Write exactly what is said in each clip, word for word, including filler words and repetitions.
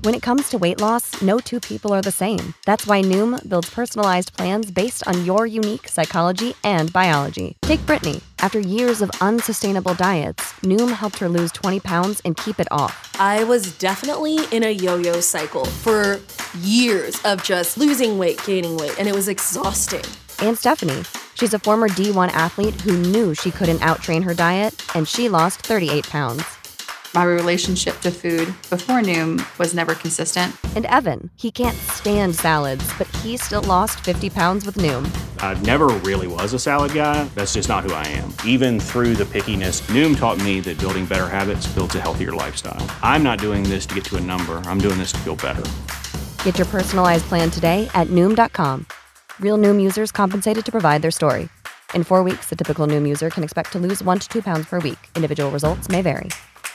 When it comes to weight loss, no two people are the same. That's why Noom builds personalized plans based on your unique psychology and biology. Take Brittany. After years of unsustainable diets, Noom helped her lose twenty pounds and keep it off. I was definitely in a yo-yo cycle for years of just losing weight, gaining weight, and it was exhausting. And Stephanie. She's a former D one athlete who knew she couldn't out-train her diet, and she lost thirty-eight pounds. My relationship to food before Noom was never consistent. And Evan, he can't stand salads, but he still lost fifty pounds with Noom. I never really was a salad guy. That's just not who I am. Even through the pickiness, Noom taught me that building better habits builds a healthier lifestyle. I'm not doing this to get to a number. I'm doing this to feel better. Get your personalized plan today at Noom dot com. Real Noom users compensated to provide their story. In four weeks, the typical Noom user can expect to lose one to two pounds per week. Individual results may vary.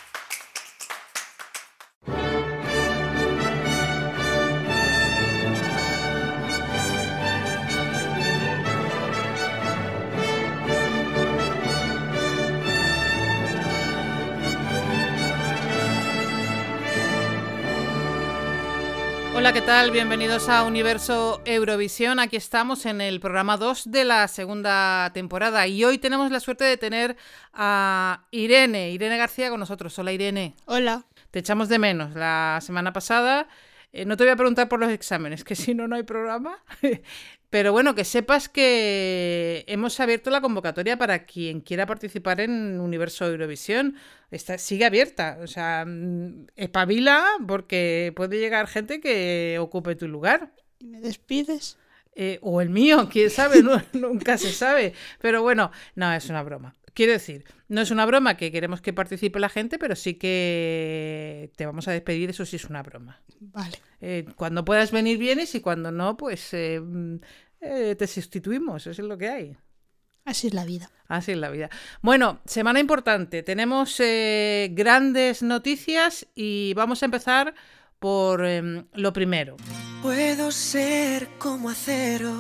Hola, ¿qué tal? Bienvenidos a Universo Eurovisión. Aquí estamos en el programa dos de la segunda temporada y hoy tenemos la suerte de tener a Irene, Irene García con nosotros. Hola, Irene. Hola. Te echamos de menos la semana pasada. Eh, no te voy a preguntar por los exámenes, que si no, no hay programa. Pero bueno, que sepas que hemos abierto la convocatoria para quien quiera participar en Universo Eurovisión. Está, sigue abierta, o sea, espabila porque puede llegar gente que ocupe tu lugar. ¿Y me despides? Eh, o el mío, quién sabe, no, nunca se sabe. Pero bueno, no, es una broma. Quiero decir, no es una broma que queremos que participe la gente, pero sí que te vamos a despedir, eso sí es una broma. Vale. Eh, cuando puedas venir vienes y cuando no, pues eh, eh, te sustituimos, eso es lo que hay. Así es la vida. Así es la vida. Bueno, semana importante, tenemos eh, grandes noticias y vamos a empezar por eh, lo primero. Puedo ser como acero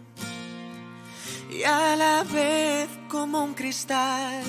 y a la vez como un cristal,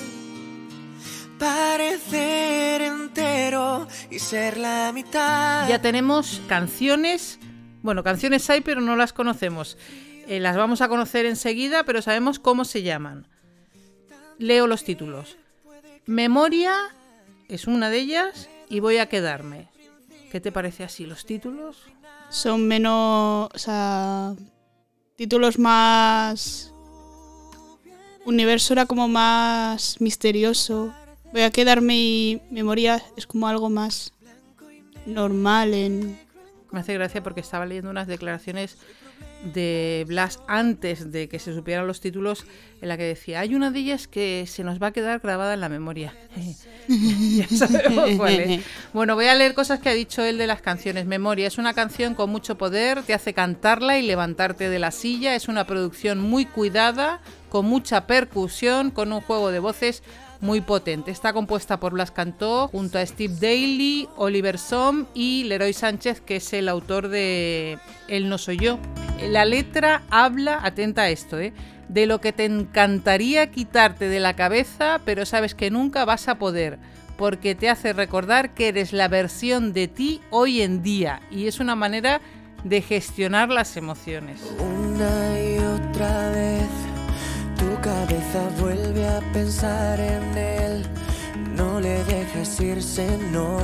parecer entero y ser la mitad. Ya tenemos canciones, bueno, canciones hay pero no las conocemos. Eh, las vamos a conocer enseguida, pero sabemos cómo se llaman. Leo los títulos. Memoria es una de ellas y Voy a quedarme. ¿Qué te parece así los títulos? Son menos, o sea, títulos más... Universo era como más misterioso. Voy a quedarme y Memoria es como algo más normal en... Me hace gracia porque estaba leyendo unas declaraciones de Blas antes de que se supieran los títulos, en la que decía, hay una de ellas que se nos va a quedar grabada en la memoria. Ya sabemos cuál es. Bueno, voy a leer cosas que ha dicho él de las canciones. Memoria es una canción con mucho poder, te hace cantarla y levantarte de la silla, es una producción muy cuidada, con mucha percusión, con un juego de voces muy potente. Está compuesta por Blas Cantó junto a Steve Daly, Oliver Som y Leroy Sánchez, que es el autor de El no soy yo. La letra habla, atenta a esto, ¿eh? de lo que te encantaría quitarte de la cabeza, pero sabes que nunca vas a poder, porque te hace recordar que eres la versión de ti hoy en día, y es una manera de gestionar las emociones. Una y otra vez tu cabeza vuelve a pensar en él, no le dejes irse, no,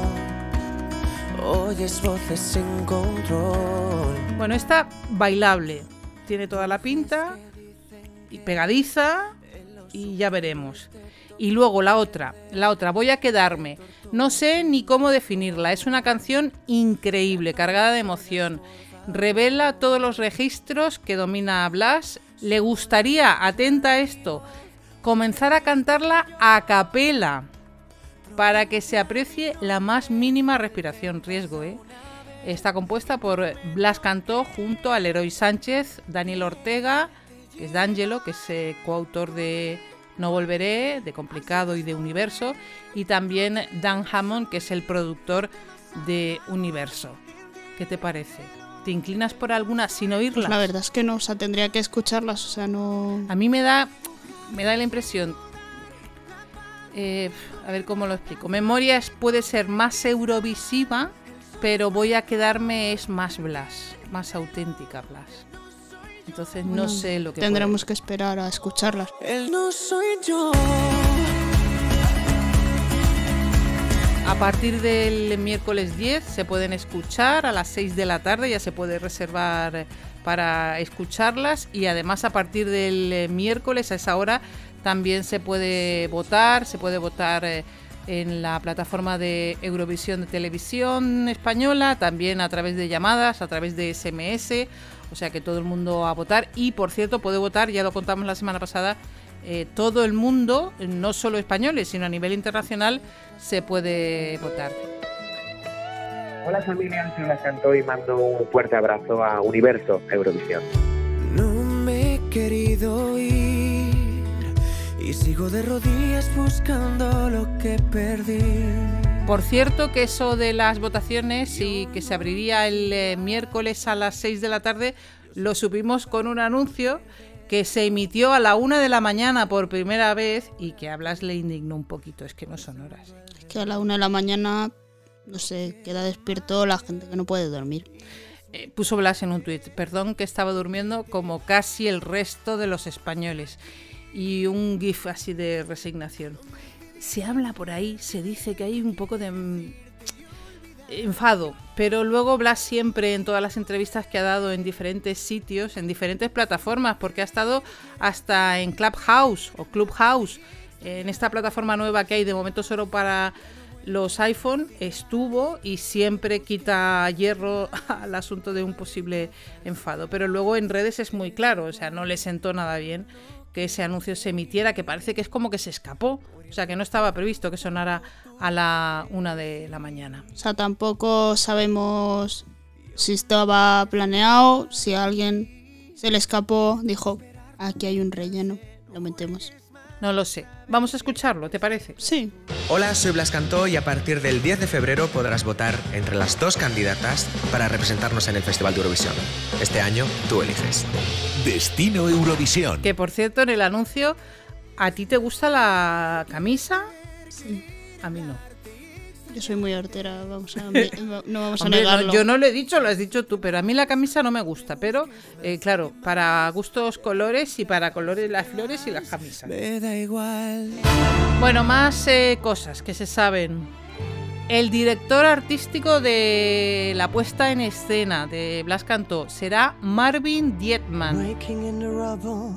oyes voces sin control. Bueno, esta bailable, tiene toda la pinta, y pegadiza, y ya veremos. Y luego la otra, la otra, Voy a quedarme, no sé ni cómo definirla, es una canción increíble, cargada de emoción, revela todos los registros que domina Blas. Le gustaría, atenta a esto, comenzar a cantarla a capela para que se aprecie la más mínima respiración. Riesgo, ¿eh? Está compuesta por Blas Cantó junto a Leroy Sánchez, Daniel Ortega, que es D'Angelo, que es eh, coautor de No Volveré, de Complicado y de Universo, y también Dan Hammond, que es el productor de Universo. ¿Qué te parece? ¿Te inclinas por alguna sin oírlas? Pues la verdad es que no, o sea, tendría que escucharlas, o sea, no... A mí me da, me da la impresión, eh, a ver cómo lo explico. Memoria es, puede ser más eurovisiva, pero voy a quedarme es más Blas, más auténtica Blas. Entonces no Mm, sé lo que Tendremos puede. que esperar a escucharlas. Él no soy yo. A partir del miércoles diez se pueden escuchar a las seis de la tarde, ya se puede reservar para escucharlas, y además a partir del miércoles a esa hora también se puede votar, se puede votar eh, en la plataforma de Eurovisión de Televisión Española, también a través de llamadas, a través de ese eme ese, o sea que todo el mundo a votar. Y por cierto, puede votar, ya lo contamos la semana pasada, eh, todo el mundo, no solo españoles, sino a nivel internacional, se puede votar. Hola familia, soy Blas Cantó y mando un fuerte abrazo a Universo Eurovisión. No me he querido ir y sigo de rodillas buscando lo que perdí. Por cierto, que eso de las votaciones y que se abriría el eh, miércoles a las seis de la tarde, lo supimos con un anuncio que se emitió a la una de la mañana por primera vez y que a Blas le indignó un poquito, es que no son horas. Es que a la una de la mañana, no sé, queda despierto la gente que no puede dormir. Eh, puso Blas en un tuit, perdón que estaba durmiendo como casi el resto de los españoles, y un gif así de resignación. Se habla por ahí, se dice que hay un poco de mm, enfado, pero luego Blas siempre en todas las entrevistas que ha dado en diferentes sitios, en diferentes plataformas, porque ha estado hasta en Clubhouse o Clubhouse, en esta plataforma nueva que hay de momento solo para los iPhone, estuvo y siempre quita hierro al asunto de un posible enfado, pero luego en redes es muy claro, o sea, no le sentó nada bien que ese anuncio se emitiera, que parece que es como que se escapó, o sea, que no estaba previsto que sonara a la una de la mañana. O sea, tampoco sabemos si estaba planeado, si a alguien se le escapó, dijo, aquí hay un relleno, lo metemos. No lo sé. Vamos a escucharlo, ¿te parece? Sí. Hola, soy Blas Cantó y a partir del diez de febrero podrás votar entre las dos candidatas para representarnos en el Festival de Eurovisión. Este año tú eliges. Destino Eurovisión. Que por cierto, en el anuncio, ¿a ti te gusta la camisa? Sí. A mí no. Yo soy muy hortera, vamos a, no vamos a Hombre, negarlo. No, yo no lo he dicho, lo has dicho tú, pero a mí la camisa no me gusta. Pero, eh, claro, para gustos colores y para colores las flores y las camisas. Me da igual. Bueno, más eh, cosas que se saben. El director artístico de la puesta en escena de Blas Cantó será Marvin Dietman. Breaking in the rubble,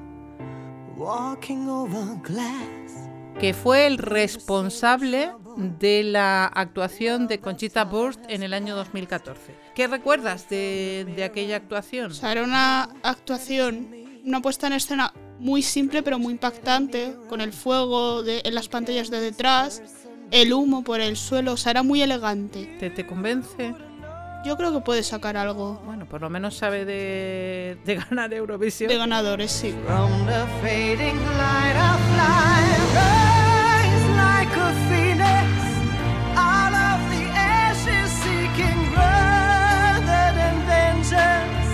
walking over glass. Que fue el responsable de la actuación de Conchita Wurst en el año dos mil catorce. ¿Qué recuerdas de, de aquella actuación? O sea, era una actuación, una puesta en escena muy simple pero muy impactante, con el fuego de, en las pantallas de detrás, el humo por el suelo, o sea, era muy elegante. ¿Te, te convence? Yo creo que puede sacar algo. Bueno, por lo menos sabe de, de ganar Eurovisión. De ganadores, sí. From the fading light of life, rise like a phoenix, out of the ashes seeking rather than vengeance,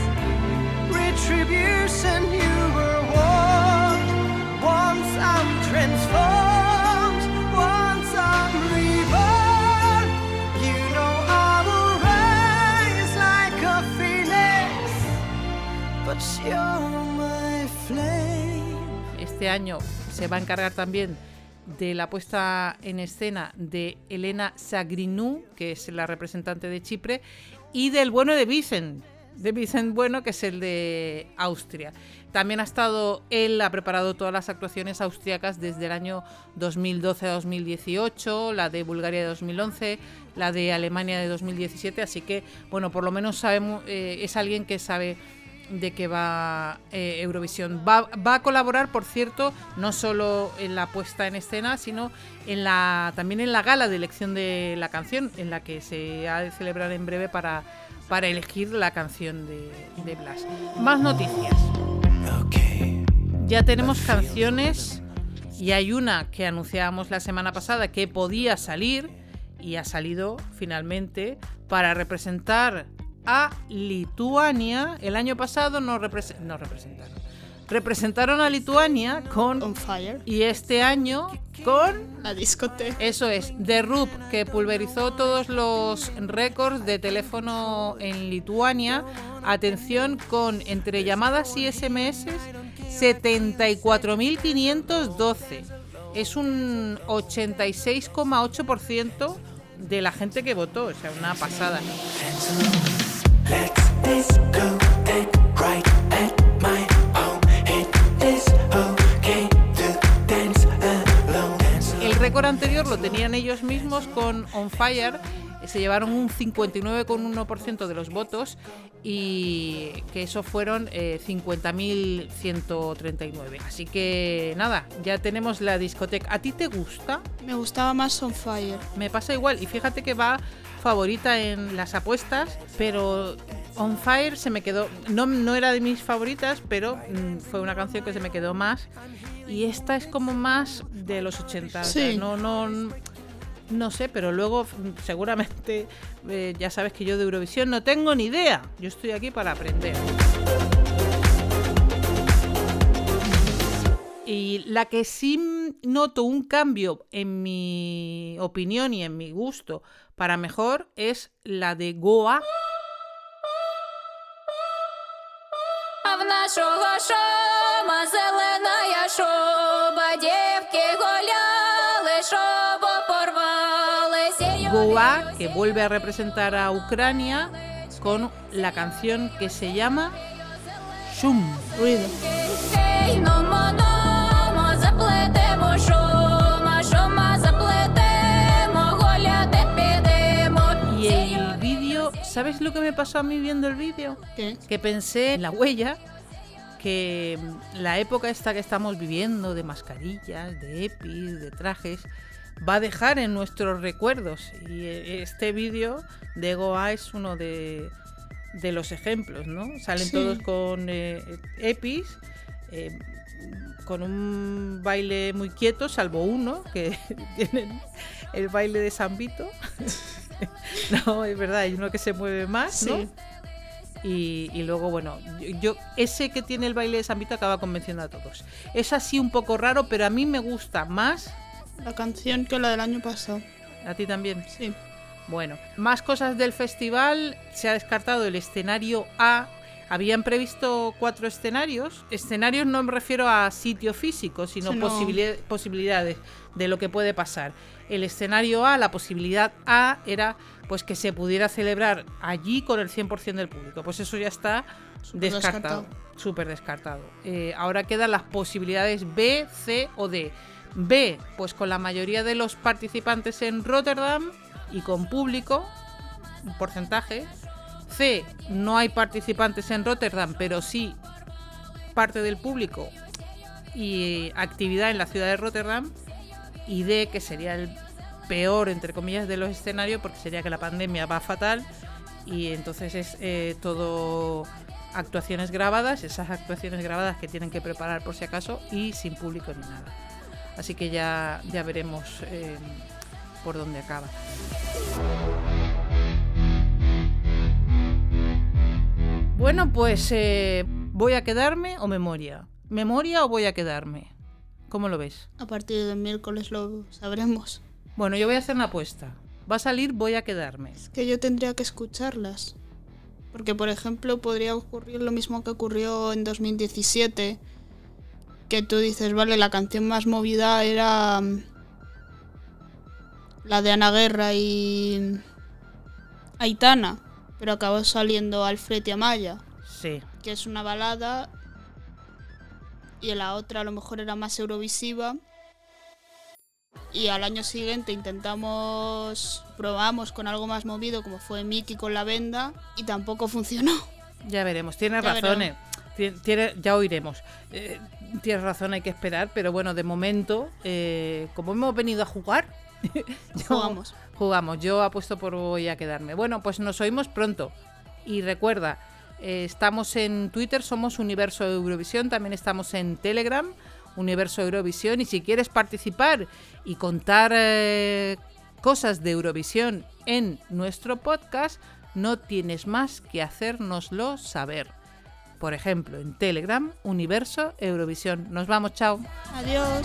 retribution you were warned, once I'm transformed, once I'm reborn, you know I will rise like a phoenix, but you're my flame. Este año se va a encargar también de la puesta en escena de Elena Sagrinou, que es la representante de Chipre, y del bueno de Vicent, de Vicent Bueno, que es el de Austria. También ha estado, él ha preparado todas las actuaciones austriacas desde el año dos mil doce a dos mil dieciocho, la de Bulgaria de dos mil once, la de Alemania de dos mil diecisiete, así que, bueno, por lo menos sabemos, eh, es alguien que sabe de qué va eh, Eurovisión. Va, va a colaborar, por cierto, no solo en la puesta en escena, sino en la también en la gala de elección de la canción, en la que se ha de celebrar en breve para, para elegir la canción de, de Blas. Más noticias. Ya tenemos canciones y hay una que anunciábamos la semana pasada que podía salir y ha salido finalmente para representar a Lituania. El año pasado nos, repres- nos representaron, representaron a Lituania con On Fire. Y este año con La discoteca. Eso es, The Roop, que pulverizó todos los récords de teléfono en Lituania. Atención, con entre llamadas y S M S, setenta y cuatro mil quinientos doce. Es un ochenta y seis coma ocho por ciento de la gente que votó, o sea, una pasada. El récord anterior lo tenían ellos mismos con On Fire, se llevaron un cincuenta y nueve coma uno por ciento de los votos y que eso fueron eh, cincuenta mil ciento treinta y nueve. Así que nada, ya tenemos la discoteca. ¿A ti te gusta? Me gustaba más On Fire. Me pasa igual y fíjate que va favorita en las apuestas, pero On Fire se me quedó, no, no era de mis favoritas, pero mmm, fue una canción que se me quedó más y esta es como más de los ochenta. Sí. O sea, no, no, no sé, pero luego seguramente eh, ya sabes que yo de Eurovisión no tengo ni idea. Yo estoy aquí para aprender. Y la que sí noto un cambio en mi opinión y en mi gusto para mejor es la de Goa. Goa, que vuelve a representar a Ucrania con la canción que se llama Shum. Ruido. Y el vídeo, ¿sabes lo que me pasó a mí viendo el vídeo? ¿Qué? Que pensé en La Huella, que la época esta que estamos viviendo de mascarillas, de EPIs, de trajes, va a dejar en nuestros recuerdos. Y este vídeo de Goa es uno de, de los ejemplos, ¿no? Salen sí. todos con eh, EPIs, eh, con un baile muy quieto, salvo uno, que tienen el baile de San Vito. No, es verdad, hay uno que se mueve más, ¿no? Sí. Y, y luego, bueno, yo, yo ese que tiene el baile de San Vito acaba convenciendo a todos. Es así un poco raro, pero a mí me gusta más la canción que la del año pasado. ¿A ti también? Sí. Bueno, más cosas del festival. Se ha descartado el escenario A. Habían previsto cuatro escenarios. Escenarios no me refiero a sitio físico, sino sí, no. posibilidad, posibilidades de lo que puede pasar. El escenario A, la posibilidad A era pues que se pudiera celebrar allí con el cien por ciento del público. Pues eso ya está Super descartado, descartado. súper descartado. Eh, ahora quedan las posibilidades B, C o D. B, pues con la mayoría de los participantes en Rotterdam y con público, un porcentaje. C, no hay participantes en Rotterdam, pero sí parte del público y actividad en la ciudad de Rotterdam. Y D, que sería el peor, entre comillas, de los escenarios, porque sería que la pandemia va fatal y entonces es eh, todo actuaciones grabadas, esas actuaciones grabadas que tienen que preparar por si acaso y sin público ni nada. Así que ya, ya veremos eh, por dónde acaba. Bueno, pues eh, ¿voy a quedarme o memoria? ¿Memoria o voy a quedarme? ¿Cómo lo ves? A partir del miércoles lo sabremos. Bueno, yo voy a hacer una apuesta. Va a salir voy a quedarme. Es que yo tendría que escucharlas. Porque, por ejemplo, podría ocurrir lo mismo que ocurrió en dos mil diecisiete. Que tú dices, vale, la canción más movida era la de Ana Guerra y Aitana. Pero acabó saliendo Alfred y Amaya. Sí. Que es una balada. Y la otra a lo mejor era más eurovisiva. Y al año siguiente intentamos, probamos con algo más movido, como fue Miki con La Venda, y tampoco funcionó. Ya veremos, tienes ya razón, veremos. eh. Tiene, ya oiremos. Eh, tienes razón, hay que esperar, pero bueno, de momento, eh, como hemos venido a jugar, yo, Jugamos. Jugamos, yo apuesto por voy a quedarme. Bueno, pues nos oímos pronto. Y recuerda, eh, estamos en Twitter, somos Universo Eurovisión, también estamos en Telegram, Universo Eurovisión, y si quieres participar y contar eh, cosas de Eurovisión en nuestro podcast, no tienes más que hacérnoslo saber. Por ejemplo, en Telegram, Universo Eurovisión. Nos vamos, chao. Adiós.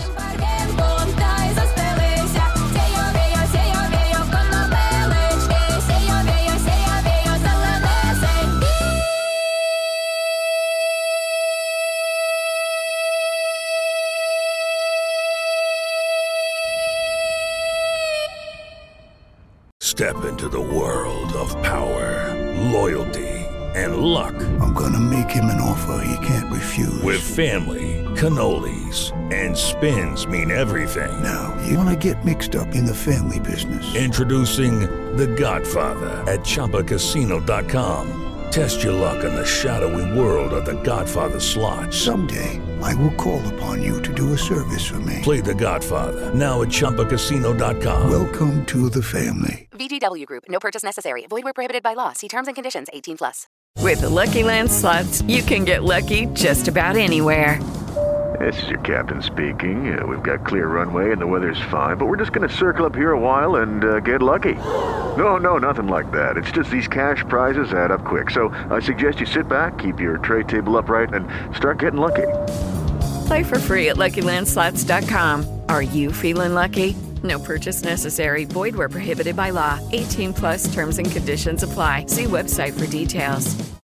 Step into the world of power, loyalty, and luck. I'm gonna make him an offer he can't refuse. With family, cannolis, and spins mean everything. Now, you wanna get mixed up in the family business. Introducing The Godfather at Chumba Casino dot com. Test your luck in the shadowy world of The Godfather slot. Someday, I will call upon you to do a service for me. Play The Godfather, now at Chumba Casino dot com. Welcome to the family. V G W Group. No purchase necessary. Void where prohibited by law. See terms and conditions. eighteen plus. With the Lucky Land Slots, you can get lucky just about anywhere. This is your captain speaking. Uh, we've got clear runway and the weather's fine, but we're just going to circle up here a while and uh, get lucky. No, no, nothing like that. It's just these cash prizes add up quick. So I suggest you sit back, keep your tray table upright, and start getting lucky. Play for free at Lucky Land Slots dot com. Are you feeling lucky? No purchase necessary. Void where prohibited by law. eighteen plus terms and conditions apply. See website for details.